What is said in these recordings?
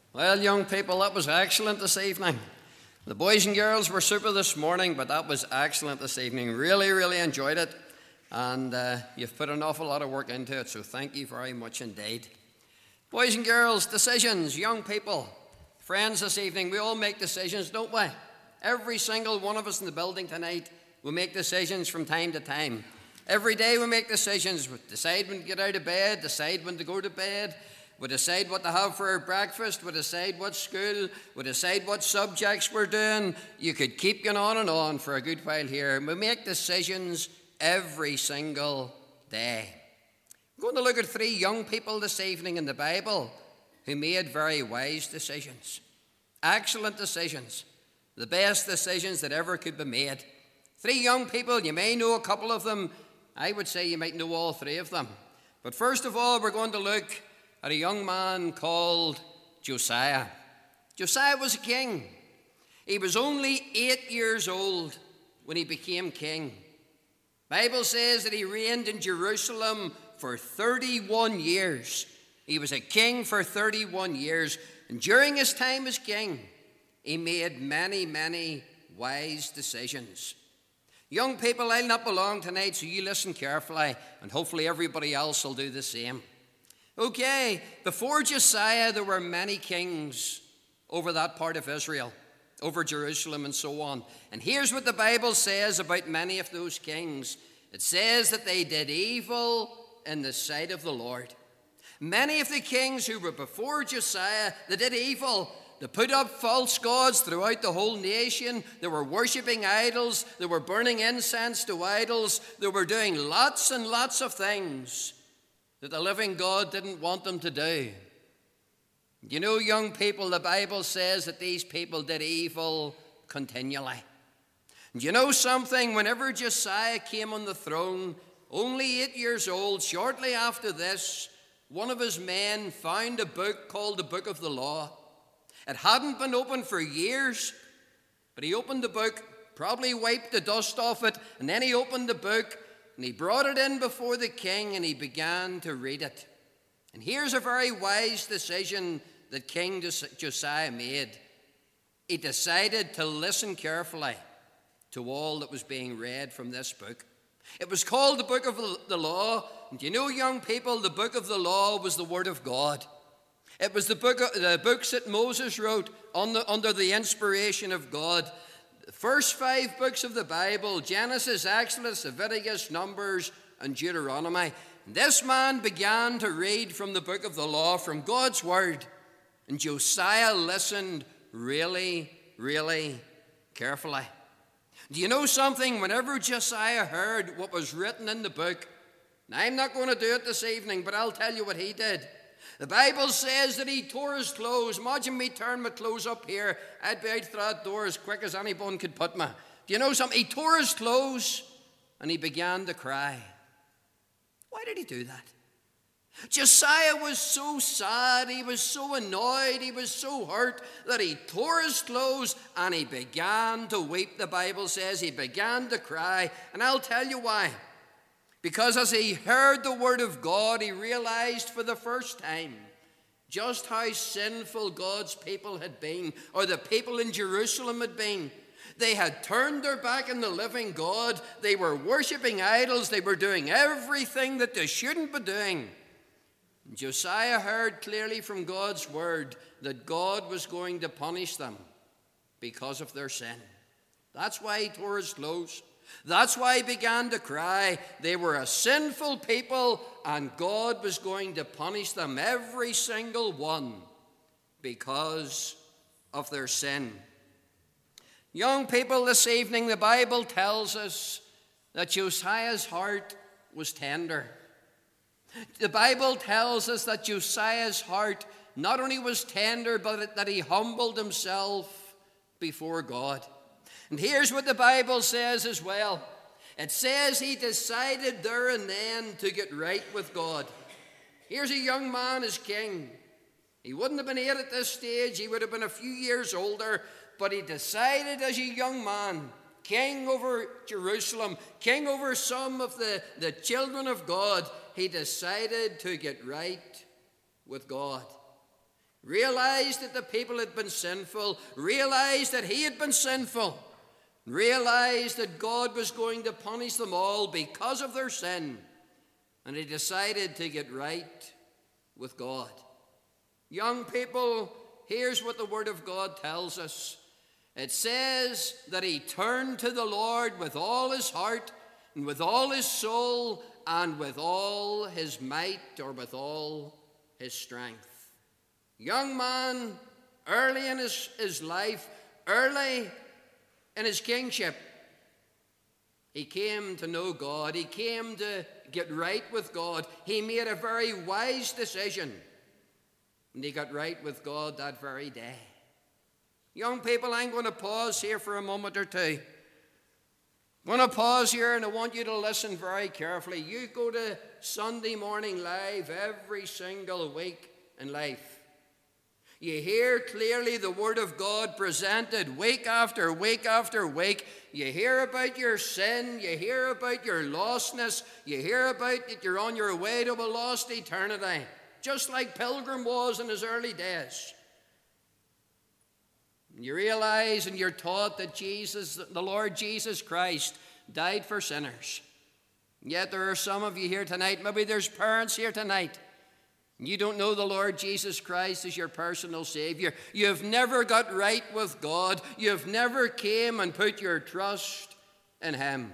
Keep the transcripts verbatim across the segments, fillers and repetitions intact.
Well, young people, that was excellent this evening. The boys and girls were super this morning, but that was excellent this evening. Really, really enjoyed it. And uh, you've put an awful lot of work into it, so thank you very much indeed. Boys and girls, decisions, young people, friends this evening, we all make decisions, don't we? Every single one of us in the building tonight, we make decisions from time to time. Every day we make decisions. We decide when to get out of bed, decide when to go to bed. We decide what to have for our breakfast. We decide what school. We decide what subjects we're doing. You could keep going on and on for a good while here. We make decisions every single day. We're going to look at three young people this evening in the Bible who made very wise decisions. Excellent decisions. The best decisions that ever could be made. Three young people, you may know a couple of them. I would say you might know all three of them. But first of all, we're going to look at a young man called Josiah. Josiah was a king. He was only eight years old when he became king. The Bible says that he reigned in Jerusalem for thirty-one years. He was a king for thirty-one years. And during his time as king, he made many, many wise decisions. Young people, I'll not belong tonight, so you listen carefully, and hopefully everybody else will do the same. Okay, before Josiah, there were many kings over that part of Israel, over Jerusalem and so on. And here's what the Bible says about many of those kings. It says that they did evil in the sight of the Lord. Many of the kings who were before Josiah, they did evil. They put up false gods throughout the whole nation. They were worshipping idols. They were burning incense to idols. They were doing lots and lots of things that the living God didn't want them to do. You know, young people, the Bible says that these people did evil continually. And you know something? Whenever Josiah came on the throne, only eight years old, shortly after this, one of his men found a book called the Book of the Law. It hadn't been opened for years, but he opened the book, probably wiped the dust off it, and then he opened the book, and he brought it in before the king, and he began to read it. And here's a very wise decision that King Josiah made. He decided to listen carefully to all that was being read from this book. It was called the Book of the Law. And you know, young people, the Book of the Law was the Word of God. It was the, book of, the books that Moses wrote on the, under the inspiration of God. The first five books of the Bible, Genesis, Exodus, Leviticus, Numbers, and Deuteronomy. And this man began to read from the Book of the Law, from God's Word. And Josiah listened really, really carefully. Do you know something? Whenever Josiah heard what was written in the book, and I'm not going to do it this evening, but I'll tell you what he did. The Bible says that he tore his clothes. Imagine me turn my clothes up here. I'd be out through that door as quick as anyone could put me. Do you know something? He tore his clothes and he began to cry. Why did he do that? Josiah was so sad, he was so annoyed, he was so hurt that he tore his clothes and he began to weep. The Bible says he began to cry. And I'll tell you why. Because as he heard the word of God, he realized for the first time just how sinful God's people had been, or the people in Jerusalem had been. They had turned their back on the living God. They were worshiping idols. They were doing everything that they shouldn't be doing. Josiah heard clearly from God's word that God was going to punish them because of their sin. That's why he tore his clothes. That's why he began to cry. They were a sinful people, and God was going to punish them, every single one, because of their sin. Young people, this evening, the Bible tells us that Josiah's heart was tender. The Bible tells us that Josiah's heart not only was tender, but that he humbled himself before God. And here's what the Bible says as well. It says he decided there and then to get right with God. Here's a young man as king. He wouldn't have been eight at this stage. He would have been a few years older. But he decided as a young man, king over Jerusalem, king over some of the, the children of God, he decided to get right with God. realized that the people had been sinful, realized that he had been sinful, realized that God was going to punish them all because of their sin, and he decided to get right with God. Young people, here's what the Word of God tells us. It says that he turned to the Lord with all his heart and with all his soul and with all his might, or with all his strength. Young man, early in his, his life, early in his kingship, he came to know God. He came to get right with God. He made a very wise decision, and he got right with God that very day. Young people, I'm going to pause here for a moment or two. I'm going to pause here, and I want you to listen very carefully. You go to Sunday Morning Live every single week in life. You hear clearly the Word of God presented week after week after week. You hear about your sin. You hear about your lostness. You hear about that you're on your way to a lost eternity, just like Pilgrim was in his early days. You realize and you're taught that Jesus, the Lord Jesus Christ, died for sinners. Yet there are some of you here tonight, maybe there's parents here tonight, and you don't know the Lord Jesus Christ as your personal Savior. You've never got right with God. You've never came and put your trust in him.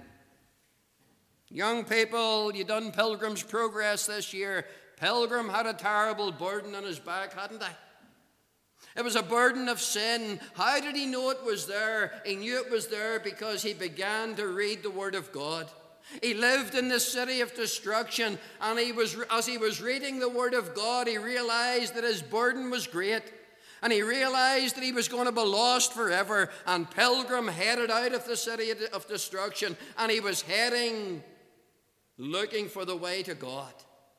Young people, you done Pilgrim's Progress this year. Pilgrim had a terrible burden on his back, hadn't he? It was a burden of sin. How did he know it was there? He knew it was there because he began to read the Word of God. He lived in the city of destruction, and he was, as he was reading the Word of God, he realized that his burden was great, and he realized that he was going to be lost forever. And Pilgrim headed out of the city of destruction, and he was heading, looking for the way to God.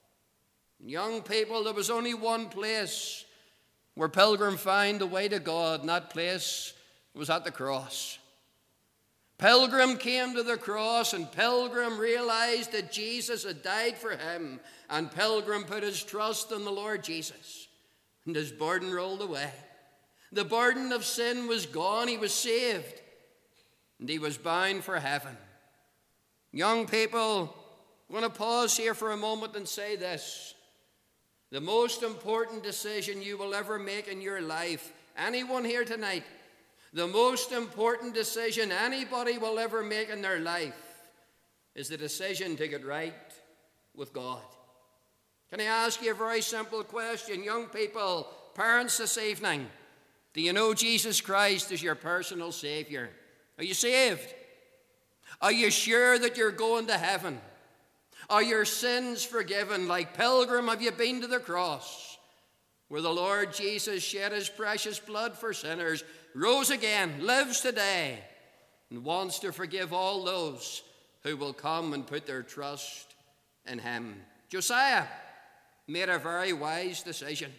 Young people, there was only one place where Pilgrim found the way to God, and that place was at the cross. Pilgrim came to the cross, and Pilgrim realized that Jesus had died for him, and Pilgrim put his trust in the Lord Jesus, and his burden rolled away. The burden of sin was gone. He was saved, and he was bound for heaven. Young people, I'm going to pause here for a moment and say this. The most important decision you will ever make in your life, anyone here tonight, the most important decision anybody will ever make in their life is the decision to get right with God. Can I ask you a very simple question? Young people, parents this evening, do you know Jesus Christ as your personal Savior? Are you saved? Are you sure that you're going to heaven? Are your sins forgiven? Like Pilgrim, have you been to the cross where the Lord Jesus shed his precious blood for sinners, rose again, lives today, and wants to forgive all those who will come and put their trust in him? Josiah made a very wise decision.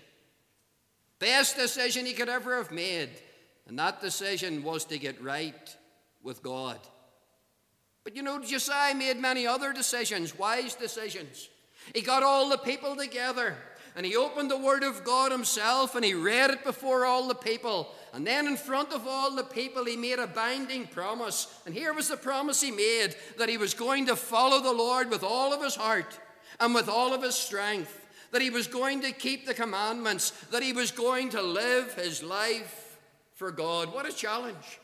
Best decision he could ever have made, and that decision was to get right with God. But you know, Josiah made many other decisions, wise decisions. He got all the people together, and he opened the Word of God himself, and he read it before all the people. And then in front of all the people, he made a binding promise. And here was the promise he made, that he was going to follow the Lord with all of his heart and with all of his strength, that he was going to keep the commandments, that he was going to live his life for God. What a challenge.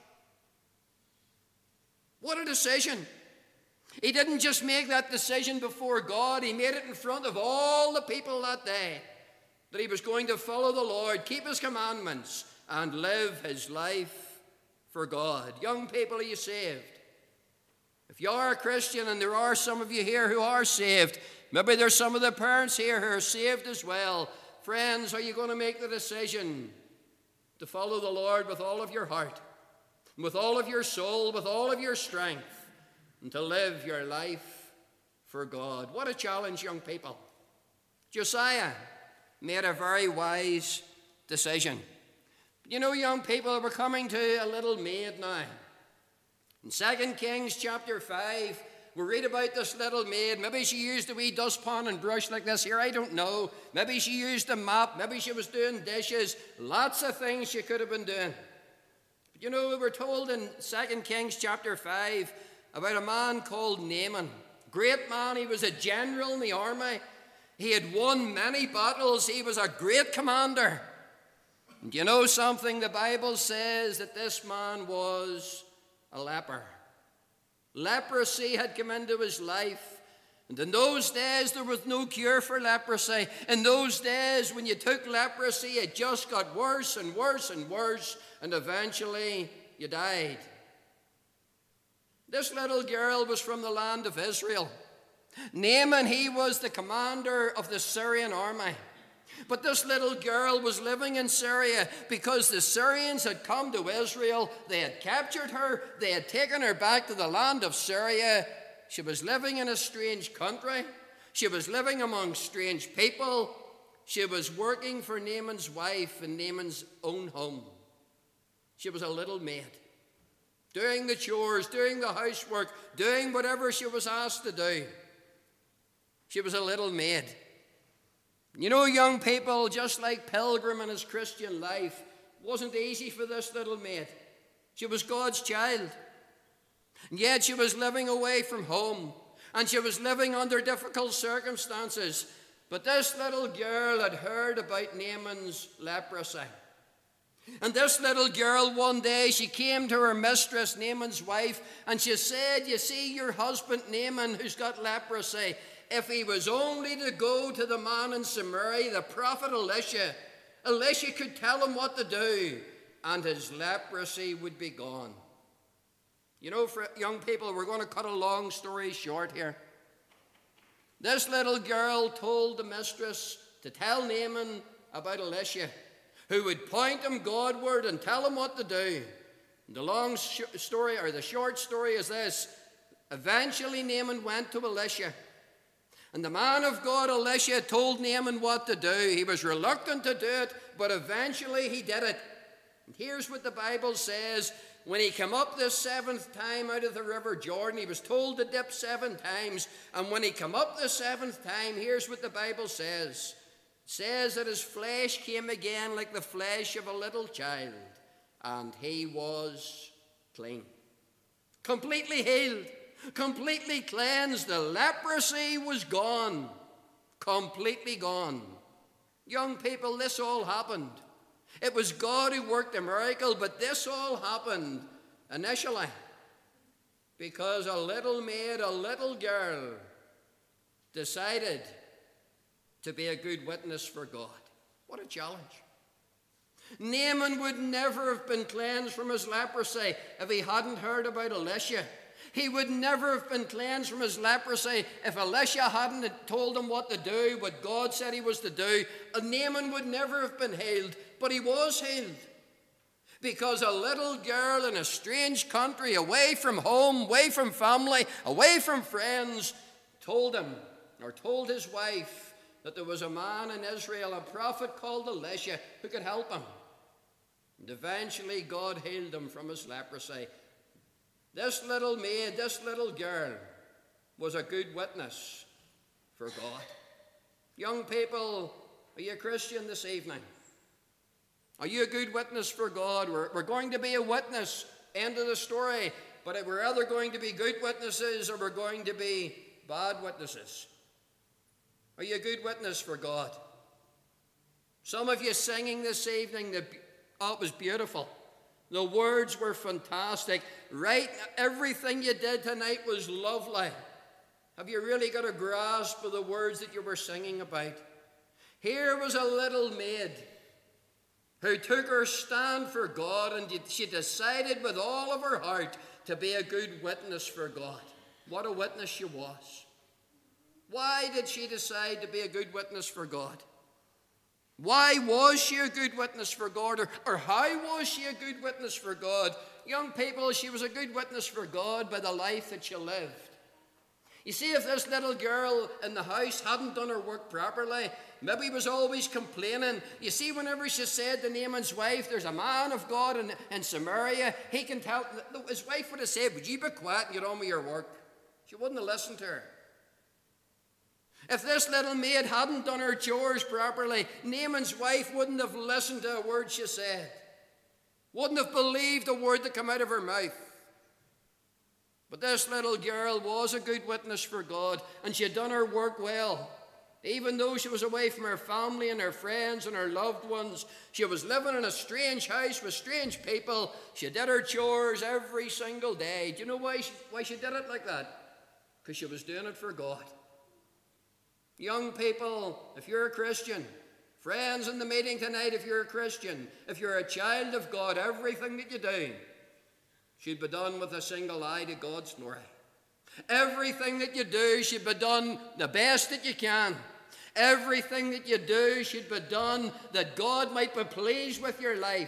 What a decision. He didn't just make that decision before God, he made it in front of all the people that day, that he was going to follow the Lord, keep his commandments, and live his life for God. Young people, are you saved? If you are a Christian, and there are some of you here who are saved, maybe there's some of the parents here who are saved as well. Friends, are you going to make the decision to follow the Lord with all of your heart, with all of your soul, with all of your strength, and to live your life for God? What a challenge, young people. Josiah made a very wise decision. You know, young people, we're coming to a little maid now. In Second Kings chapter five, We read about this little maid. Maybe she used a wee dustpan and brush like this here. I don't know. Maybe she used a mop. Maybe she was doing dishes. Lots of things she could have been doing. But you know, we were told in Second Kings chapter five about a man called Naaman. Great man. He was a general in the army. He had won many battles. He was a great commander. And you know something? The Bible says that this man was a leper. Leprosy had come into his life. And in those days, there was no cure for leprosy. In those days, when you took leprosy, it just got worse and worse and worse, and eventually you died. This little girl was from the land of Israel. Naaman, he was the commander of the Syrian army. But this little girl was living in Syria because the Syrians had come to Israel. They had captured her. They had taken her back to the land of Syria. She was living in a strange country. She was living among strange people. She was working for Naaman's wife in Naaman's own home. She was a little maid, doing the chores, doing the housework, doing whatever she was asked to do. She was a little maid. You know, young people, just like Pilgrim in his Christian life, it wasn't easy for this little maid. She was God's child. And yet she was living away from home. And she was living under difficult circumstances. But this little girl had heard about Naaman's leprosy. And this little girl, one day, she came to her mistress, Naaman's wife, and she said, you see, your husband Naaman, who's got leprosy, if he was only to go to the man in Samaria, the prophet Elisha, Elisha could tell him what to do, and his leprosy would be gone. You know, for young people, we're going to cut a long story short here. This little girl told the mistress to tell Naaman about Elisha, who would point him Godward and tell him what to do. The long sh- story, or the short story, is this. Eventually, Naaman went to Elisha. And the man of God, Elisha, told Naaman what to do. He was reluctant to do it, but eventually he did it. And here's what the Bible says. When he came up the seventh time out of the river Jordan, he was told to dip seven times. And when he came up the seventh time, here's what the Bible says. It says that his flesh came again like the flesh of a little child, and he was clean. Completely healed. Completely cleansed. The leprosy was gone. Completely gone. Young people, this all happened. It was God who worked a miracle, but this all happened initially because a little maid, a little girl, decided to be a good witness for God. What a challenge. Naaman would never have been cleansed from his leprosy if he hadn't heard about Elisha. He would never have been cleansed from his leprosy if Elisha hadn't told him what to do, what God said he was to do. And Naaman would never have been healed, but he was healed. Because a little girl in a strange country, away from home, away from family, away from friends, told him, or told his wife, that there was a man in Israel, a prophet called Elisha, who could help him. And eventually God healed him from his leprosy. This little maid, this little girl, was a good witness for God. Young people, are you a Christian this evening? Are you a good witness for God? We're, we're going to be a witness, end of the story, but we're either going to be good witnesses or we're going to be bad witnesses. Are you a good witness for God? Some of you singing this evening, the, oh, it was beautiful. The words were fantastic. Right, everything you did tonight was lovely. Have you really got a grasp of the words that you were singing about? Here was a little maid who took her stand for God, and she decided with all of her heart to be a good witness for God. What a witness she was. Why did she decide to be a good witness for God? Why was she a good witness for God? Or, or how was she a good witness for God? Young people, she was a good witness for God by the life that she lived. You see, if this little girl in the house hadn't done her work properly, maybe was always complaining. You see, whenever she said to Naaman's wife, there's a man of God in, in Samaria, he can tell, his wife would have said, would you be quiet and get on with your work? She She wouldn't have listened to her. If this little maid hadn't done her chores properly, Naaman's wife wouldn't have listened to a word she said, wouldn't have believed a word that came out of her mouth. But this little girl was a good witness for God, and she had done her work well. Even though she was away from her family and her friends and her loved ones, she was living in a strange house with strange people. She did her chores every single day. Do you know why she, why she did it like that? Because she was doing it for God. Young people, if you're a Christian, friends in the meeting tonight, if you're a Christian, if you're a child of God, everything that you do should be done with a single eye to God's glory. Everything that you do should be done the best that you can. Everything that you do should be done that God might be pleased with your life,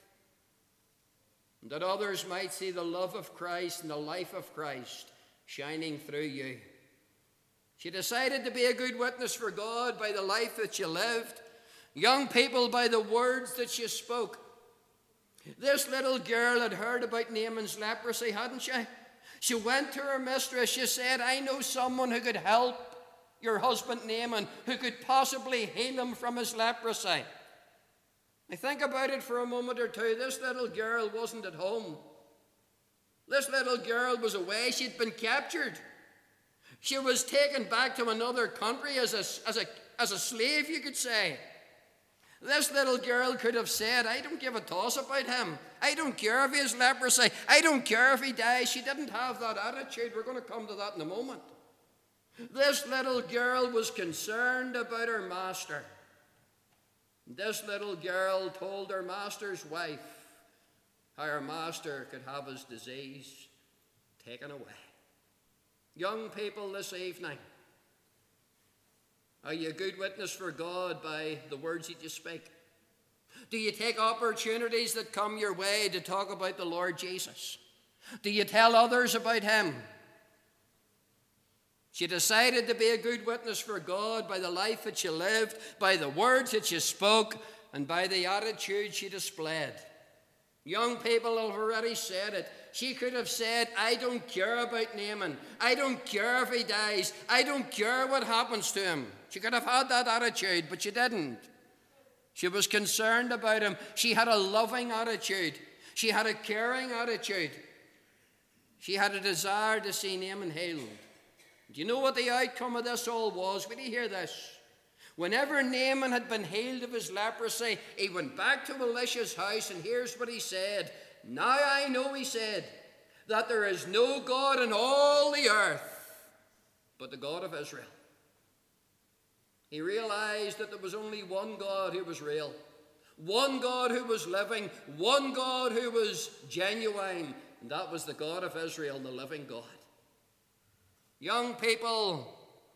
and that others might see the love of Christ and the life of Christ shining through you. She decided to be a good witness for God by the life that she lived. Young people, by the words that she spoke. This little girl had heard about Naaman's leprosy, hadn't she? She went to her mistress. She said, I know someone who could help your husband Naaman, who could possibly heal him from his leprosy. Now think about it for a moment or two. This little girl wasn't at home. This little girl was away. She'd been captured. She was taken back to another country as a, as a, as a slave, you could say. This little girl could have said, I don't give a toss about him. I don't care if he has leprosy. I don't care if he dies. She didn't have that attitude. We're going to come to that in a moment. This little girl was concerned about her master. This little girl told her master's wife how her master could have his disease taken away. Young people this evening, are you a good witness for God by the words that you speak? Do you take opportunities that come your way to talk about the Lord Jesus? Do you tell others about him? She decided to be a good witness for God by the life that she lived, by the words that she spoke, and by the attitude she displayed. Young people have already said it. She could have said, I don't care about Naaman. I don't care if he dies. I don't care what happens to him. She could have had that attitude, but she didn't. She was concerned about him. She had a loving attitude. She had a caring attitude. She had a desire to see Naaman healed. Do you know what the outcome of this all was? Will you hear this? Whenever Naaman had been healed of his leprosy, he went back to Elisha's house, and here's what he said. Now I know, he said, that there is no God in all the earth but the God of Israel. He realized that there was only one God who was real, one God who was living, one God who was genuine, and that was the God of Israel, the living God. Young people,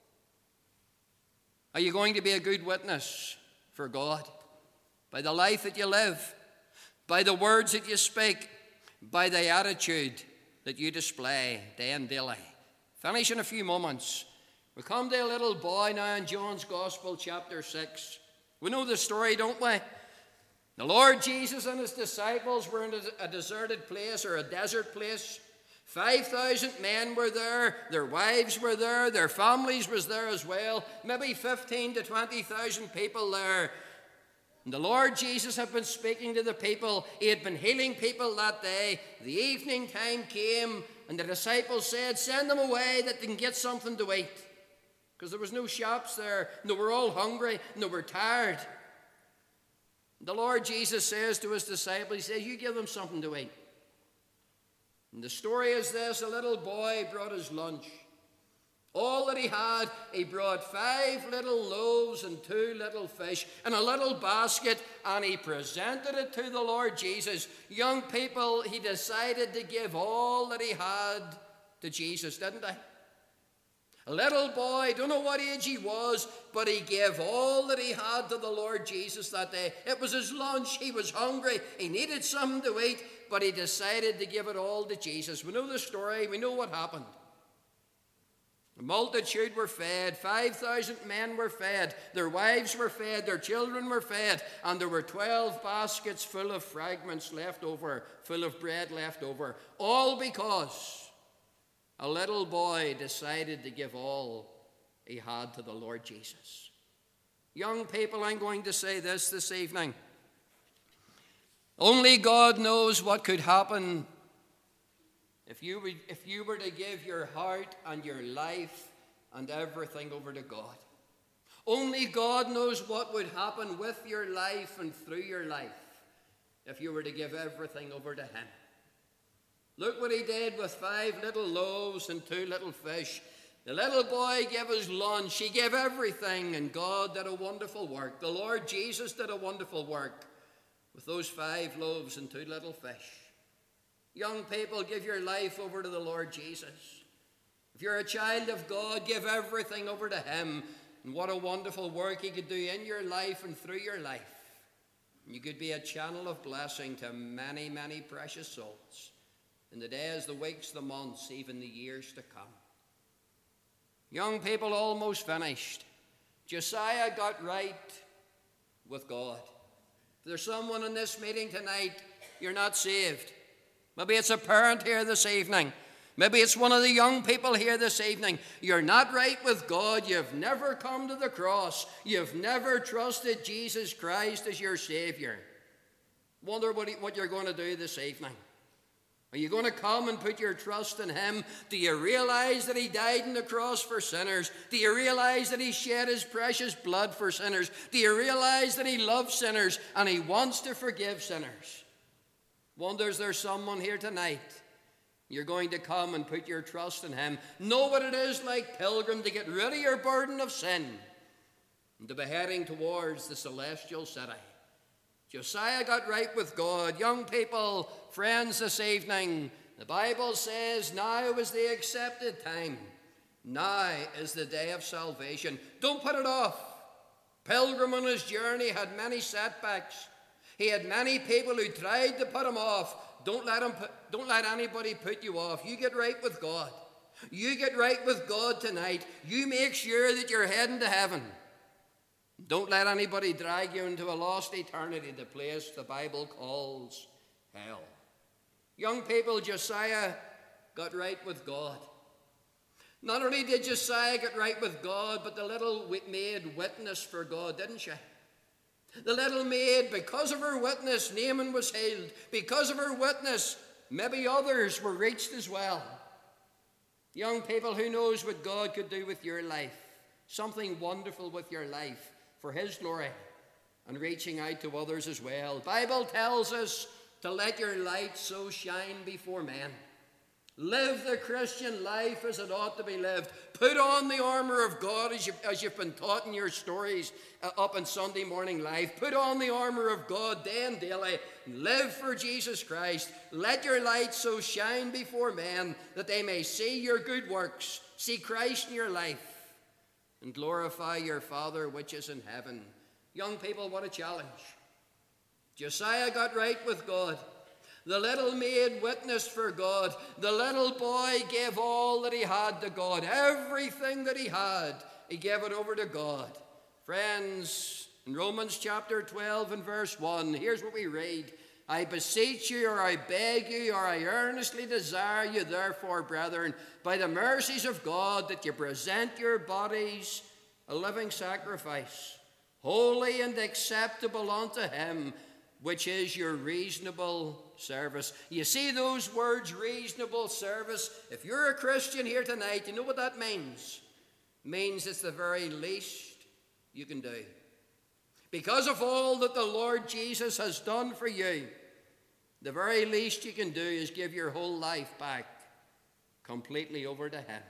are you going to be a good witness for God by the life that you live, by the words that you speak, by the attitude that you display day and daily? Finish in a few moments. We come to a little boy now in John's Gospel, chapter six. We know the story, don't we? The Lord Jesus and his disciples were in a deserted place, or a desert place. five thousand men were there, their wives were there, their families was there as well, maybe fifteen to twenty thousand people there. And the Lord Jesus had been speaking to the people. He had been healing people that day. The evening time came, and the disciples said, send them away that they can get something to eat. Because there was no shops there, and they were all hungry, and they were tired. The Lord Jesus says to his disciples, he says, you give them something to eat. And the story is this: a little boy brought his lunch. All that he had, he brought five little loaves and two little fish and a little basket, and he presented it to the Lord Jesus. Young people, he decided to give all that he had to Jesus, didn't he? A little boy, don't know what age he was, but he gave all that he had to the Lord Jesus that day. It was his lunch. He was hungry. He needed something to eat, but he decided to give it all to Jesus. We know the story. We know what happened. The multitude were fed. five thousand men were fed. Their wives were fed. Their children were fed. And there were twelve baskets full of fragments left over, full of bread left over. All because a little boy decided to give all he had to the Lord Jesus. Young people, I'm going to say this this evening. Only God knows what could happen if you, would, if you were to give your heart and your life and everything over to God. Only God knows what would happen with your life and through your life if you were to give everything over to Him. Look what He did with five little loaves and two little fish. The little boy gave his lunch. He gave everything, and God did a wonderful work. The Lord Jesus did a wonderful work with those five loaves and two little fish. Young people, give your life over to the Lord Jesus. If you're a child of God, give everything over to Him. And what a wonderful work He could do in your life and through your life. You could be a channel of blessing to many, many precious souls in the days, the weeks, the months, even the years to come. Young people, almost finished. Josiah got right with God. If there's someone in this meeting tonight, you're not saved. Maybe it's a parent here this evening. Maybe it's one of the young people here this evening. You're not right with God. You've never come to the cross. You've never trusted Jesus Christ as your Savior. Wonder what, he, what you're going to do this evening. Are you going to come and put your trust in Him? Do you realize that He died on the cross for sinners? Do you realize that He shed His precious blood for sinners? Do you realize that He loves sinners and He wants to forgive sinners? Wonders there's someone here tonight. You're going to come and put your trust in Him. Know what it is like, pilgrim, to get rid of your burden of sin and to be heading towards the celestial city. Josiah got right with God. Young people, friends, this evening, the Bible says now is the accepted time. Now is the day of salvation. Don't put it off. Pilgrim on his journey had many setbacks. He had many people who tried to put him off. Don't let him put, don't let anybody put you off. You get right with God. You get right with God tonight. You make sure that you're heading to heaven. Don't let anybody drag you into a lost eternity, the place the Bible calls hell. Young people, Josiah got right with God. Not only did Josiah get right with God, but the little maid witnessed for God, didn't she? The little maid, because of her witness, Naaman was healed. Because of her witness, maybe others were reached as well. Young people, who knows what God could do with your life? Something wonderful with your life for His glory and reaching out to others as well. The Bible tells us to let your light so shine before men. Live the Christian life as it ought to be lived. Put on the armor of God as, you, as you've been taught in your stories uh, up in Sunday morning life. Put on the armor of God day and daily. Live for Jesus Christ. Let your light so shine before men that they may see your good works, see Christ in your life, and glorify your Father which is in heaven. Young people, what a challenge. Josiah got right with God. The little maid witnessed for God. The little boy gave all that he had to God. Everything that he had, he gave it over to God. Friends, in Romans chapter twelve and verse one, here's what we read. I beseech you, or I beg you, or I earnestly desire you, therefore, brethren, by the mercies of God, that you present your bodies a living sacrifice, holy and acceptable unto Him, which is your reasonable service. You see those words, reasonable service? If you're a Christian here tonight, you know what that means? It means it's the very least you can do. Because of all that the Lord Jesus has done for you, the very least you can do is give your whole life back completely over to Him.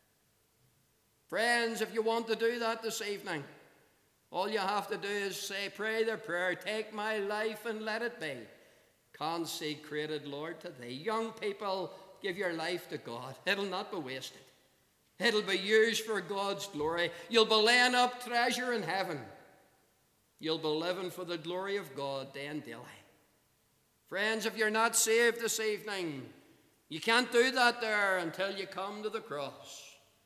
Friends, if you want to do that this evening, all you have to do is say, pray the prayer, take my life and let it be consecrated, Lord, to Thee. Young people, give your life to God. It'll not be wasted. It'll be used for God's glory. You'll be laying up treasure in heaven. You'll be living for the glory of God day and daily. Friends, if you're not saved this evening, you can't do that there until you come to the cross.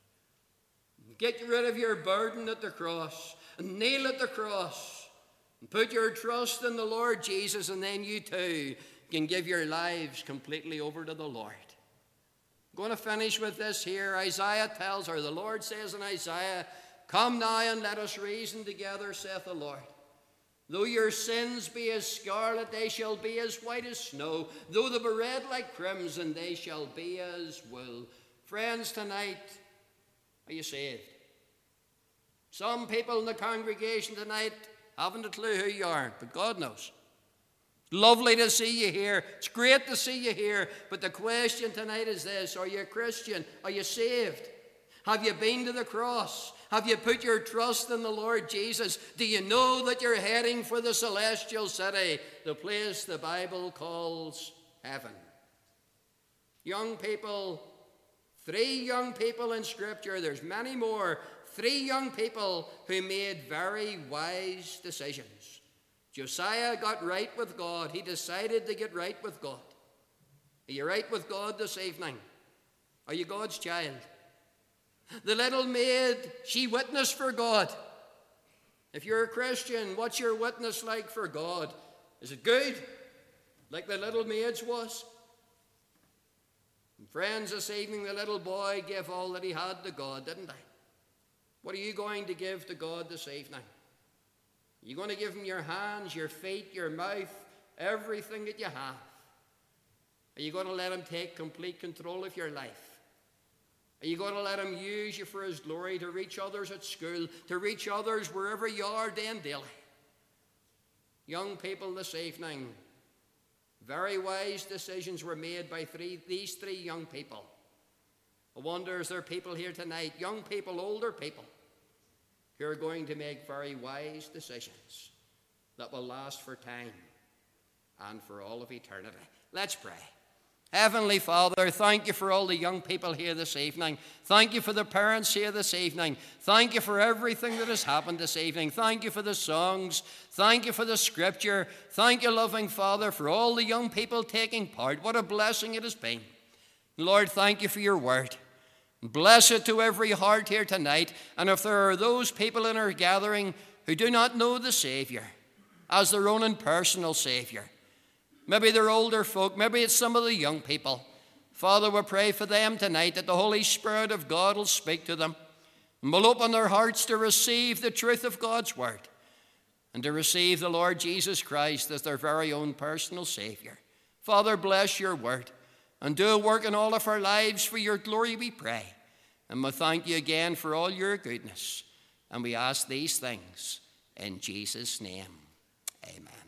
Get rid of your burden at the cross and kneel at the cross and put your trust in the Lord Jesus, and then you too can give your lives completely over to the Lord. I'm going to finish with this here. Isaiah tells, or the Lord says in Isaiah, "Come now and let us reason together, saith the Lord. Though your sins be as scarlet, they shall be as white as snow. Though they be red like crimson, they shall be as wool." Friends, tonight, are you saved? Some people in the congregation tonight haven't a clue who you are, but God knows. Lovely to see you here. It's great to see you here. But the question tonight is this: are you a Christian? Are you saved? Have you been to the cross? Have you put your trust in the Lord Jesus? Do you know that you're heading for the celestial city, the place the Bible calls heaven? Young people, three young people in Scripture, there's many more, three young people who made very wise decisions. Josiah got right with God. He decided to get right with God. Are you right with God this evening? Are you God's child? The little maid, she witnessed for God. If you're a Christian, what's your witness like for God? Is it good, like the little maid's was? And friends, this evening the little boy gave all that he had to God, didn't he? What are you going to give to God this evening? Are you going to give him your hands, your feet, your mouth, everything that you have? Are you going to let him take complete control of your life? Are you going to let him use you for his glory, to reach others at school, to reach others wherever you are day and daily? Young people this evening, very wise decisions were made by three, these three young people. I wonder, is there people here tonight, young people, older people, who are going to make very wise decisions that will last for time and for all of eternity? Let's pray. Heavenly Father, thank you for all the young people here this evening. Thank you for the parents here this evening. Thank you for everything that has happened this evening. Thank you for the songs. Thank you for the Scripture. Thank you, loving Father, for all the young people taking part. What a blessing it has been. Lord, thank you for your word. Bless it to every heart here tonight. And if there are those people in our gathering who do not know the Savior as their own and personal Savior, maybe they're older folk, maybe it's some of the young people, Father, we pray for them tonight that the Holy Spirit of God will speak to them and will open their hearts to receive the truth of God's word and to receive the Lord Jesus Christ as their very own personal Savior. Father, bless your word and do a work in all of our lives for your glory, we pray. And we thank you again for all your goodness. And we ask these things in Jesus' name. Amen.